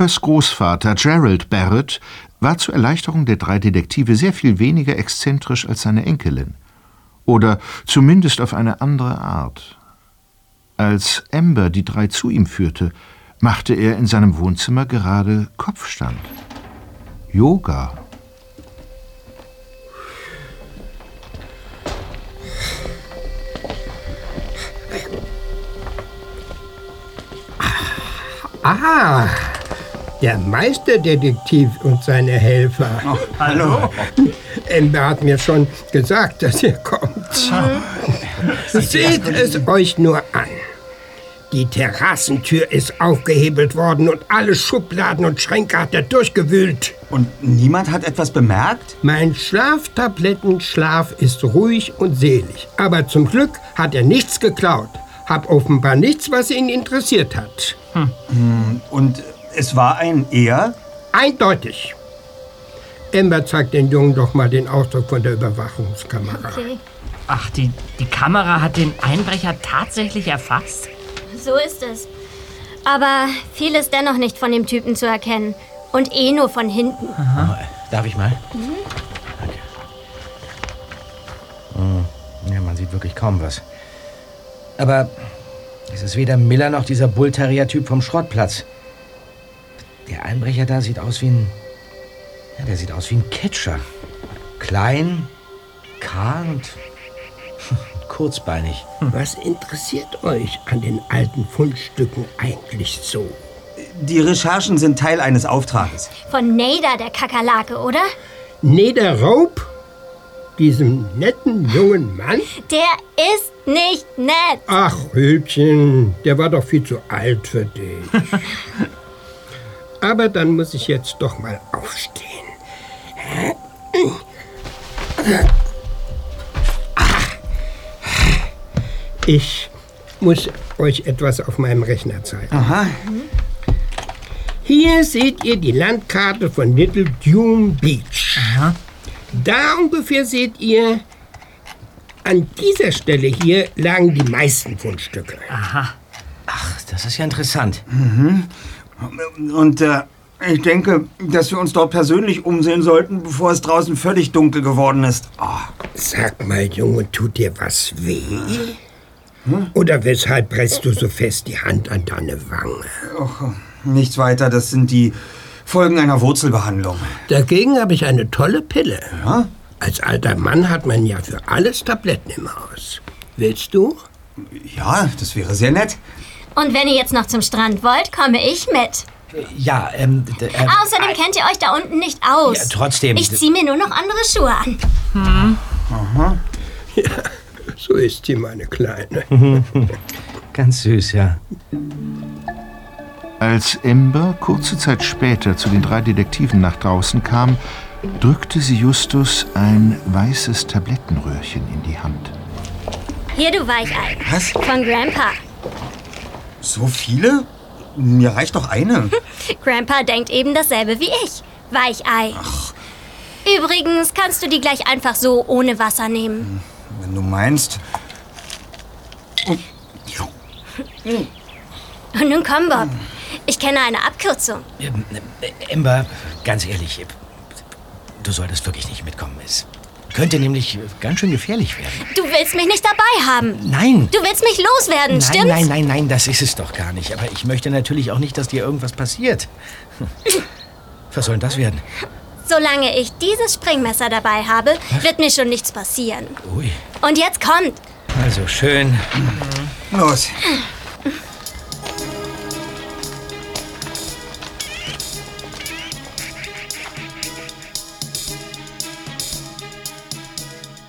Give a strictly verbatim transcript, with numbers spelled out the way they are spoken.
Ambers Großvater Gerald Barrett war zur Erleichterung der drei Detektive sehr viel weniger exzentrisch als seine Enkelin. Oder zumindest auf eine andere Art. Als Amber die drei zu ihm führte, machte er in seinem Wohnzimmer gerade Kopfstand. Yoga. Ah, der Meisterdetektiv und seine Helfer. Oh, hallo. Amber hat mir schon gesagt, dass ihr kommt. Mhm. Seht es euch nur an. Die Terrassentür ist aufgehebelt worden und alle Schubladen und Schränke hat er durchgewühlt. Und niemand hat etwas bemerkt? Mein Schlaftablettenschlaf ist ruhig und selig. Aber zum Glück hat er nichts geklaut. Hab offenbar nichts, was ihn interessiert hat. Hm. Und es war ein Er? Eindeutig. Amber zeigt den Jungen doch mal den Ausdruck von der Überwachungskamera. Okay. Ach, die, die Kamera hat den Einbrecher tatsächlich erfasst? So ist es. Aber viel ist dennoch nicht von dem Typen zu erkennen. Und eh nur von hinten. Aha. Darf ich mal? Mhm. Danke. Hm. Ja, man sieht wirklich kaum was. Aber es ist weder Miller noch dieser Bull-Terrier-Typ vom Schrottplatz. Der Einbrecher da sieht aus wie ein... Ja, der sieht aus wie ein Catcher. Klein, kahl und kurzbeinig. Was interessiert euch an den alten Fundstücken eigentlich so? Die Recherchen sind Teil eines Auftrages. Von Nader, der Kakerlake, oder? Nader Rope? Diesem netten jungen Mann? Der ist nicht nett. Ach, Hübchen, der war doch viel zu alt für dich. Aber dann muss ich jetzt doch mal aufstehen. Ich muss euch etwas auf meinem Rechner zeigen. Aha. Hier seht ihr die Landkarte von Little Dune Beach. Aha. Da ungefähr seht ihr, an dieser Stelle hier lagen die meisten Fundstücke. Aha. Ach, das ist ja interessant. Mhm. Und äh, ich denke, dass wir uns dort persönlich umsehen sollten, bevor es draußen völlig dunkel geworden ist. Oh. Sag mal, Junge, tut dir was weh? Hm? Oder weshalb presst du so fest die Hand an deine Wange? Och, nichts weiter, das sind die Folgen einer Wurzelbehandlung. Dagegen habe ich eine tolle Pille. Ja? Als alter Mann hat man ja für alles Tabletten im Haus. Willst du? Ja, das wäre sehr nett. Und wenn ihr jetzt noch zum Strand wollt, komme ich mit. Ja, ähm... d- ähm Außerdem kennt ihr euch da unten nicht aus. Ja, trotzdem. Ich ziehe mir nur noch andere Schuhe an. Hm. Aha. Ja, so ist sie, meine Kleine. Ganz süß, ja. Als Amber kurze Zeit später zu den drei Detektiven nach draußen kam, drückte sie Justus ein weißes Tablettenröhrchen in die Hand. Hier, du Weichei. Was? Von Grandpa. So viele? Mir reicht doch eine. Grandpa denkt eben dasselbe wie ich. Weichei. Ach. Übrigens kannst du die gleich einfach so ohne Wasser nehmen. Wenn du meinst. Und nun komm, Bob. Ich kenne eine Abkürzung. Ähm, äh, Amber, ganz ehrlich, äh, du solltest wirklich nicht mitkommen. Es könnte nämlich ganz schön gefährlich werden. Du willst mich nicht dabei haben. Nein. Du willst mich loswerden, Nein, stimmt's? nein, nein, nein, das ist es doch gar nicht. Aber ich möchte natürlich auch nicht, dass dir irgendwas passiert. Was soll denn das werden? Solange ich dieses Springmesser dabei habe, wird mir schon nichts passieren. Ui. Und jetzt kommt. Also schön. Los.